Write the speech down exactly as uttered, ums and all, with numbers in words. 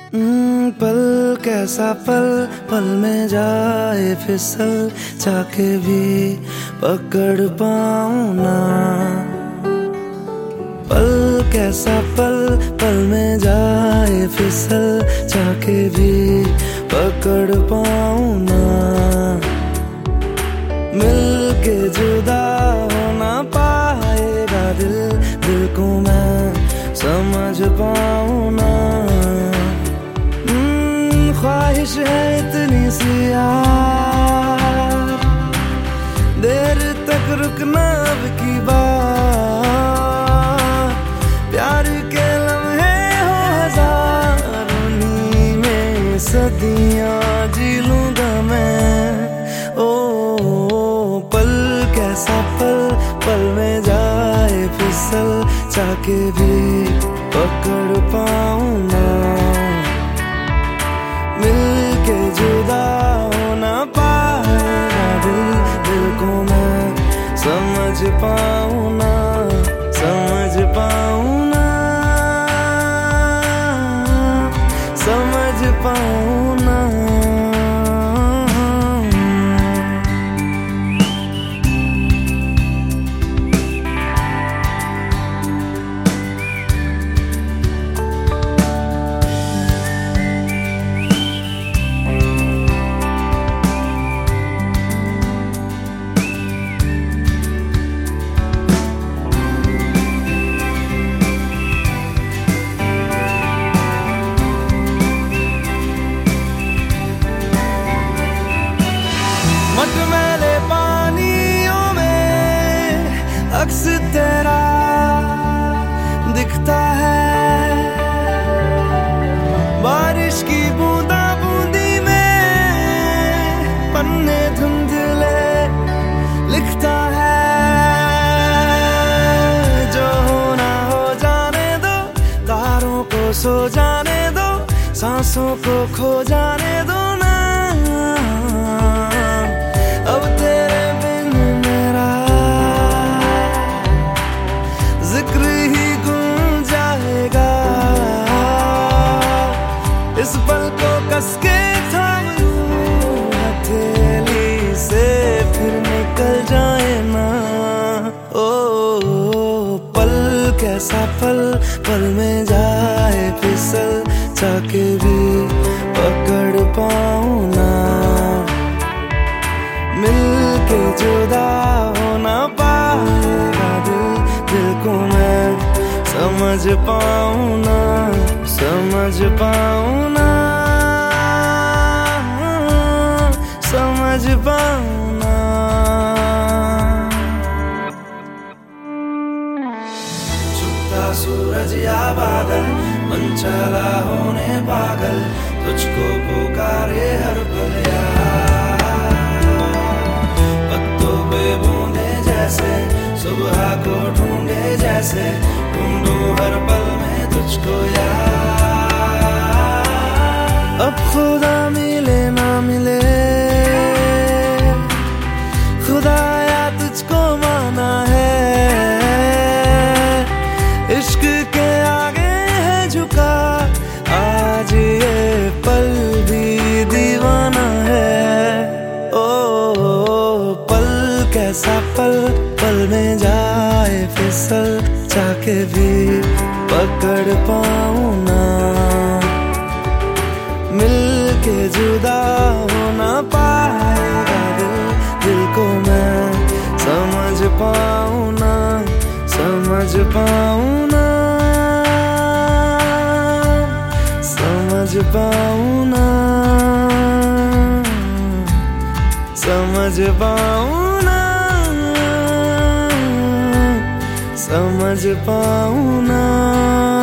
हम्म, पल कैसा पल, पल में जाए फिसल, चाके भी पकड़ पाऊं ना। पल कैसा पल, पल में जाए फिसल, चाके भी पकड़ पाऊं ना। मिल के जुदा हो ना पाएगा दिल, दिल को मैं समझ पाऊं ना। ख्वाहिश है इतनी सी यार, देर तक रुकना अब की बात। प्यार के लम्हे हो हजार, उन्हीं में सदियां जी लूंगा मैं। ओ, ओ पल कैसा पल, पल में जाए फिसल, चाके भी पकड़ पाऊं ना। मिल के जुदा हो ना पाएगा दिल, दिल को मैं समझ पाऊं ना, समझ पाऊं ना, समझ पाऊं ना। मटमैले पानियों में अक्स तेरा दिखता है, बारिश की बूंदा बूंदी में पन्ने धुंधले लिखता है। जो होना हो जाने दो, तारों को सो जाने दो, सांसों को खो जाने दो ना। अब तेरे बिन मेरा जिक्र ही गुम जाएगा। इस पल को कस के थाम लूं हथेली से, फिर निकल जाए ना। ओ, ओ पल कैसा पल, पल में जाए फिसल, चाके भी पकड़ पाऊं ना। मिल के जुदा हो ना पाएगा दिल, दिल को मैं समझ पाऊं ना, समझ पाऊं ना, समझ पाऊं ना। छुपता सूरज या बादल, मन चला होने पागल, तुझको पुकारे हर पल यार। बूंदे जैसे सुबह को ढूंढे, जैसे ढूंढूं हर पल में तुझको यार। अब खुदा मिले ना मिले, खुदाया तुझको माना है। इश्क के आगे है झुका आज ये पल भी दीवाना है। कैसा पल, पल में जाए फिसल, चाके भी पकड़ पाऊं ना। मिल के जुदा हो ना पाएगा दिल, दिल को मैं समझ पाऊं ना, समझ पाऊं ना, समझ पाऊं ना, समझ पाऊं ना, समझ पाऊं ना।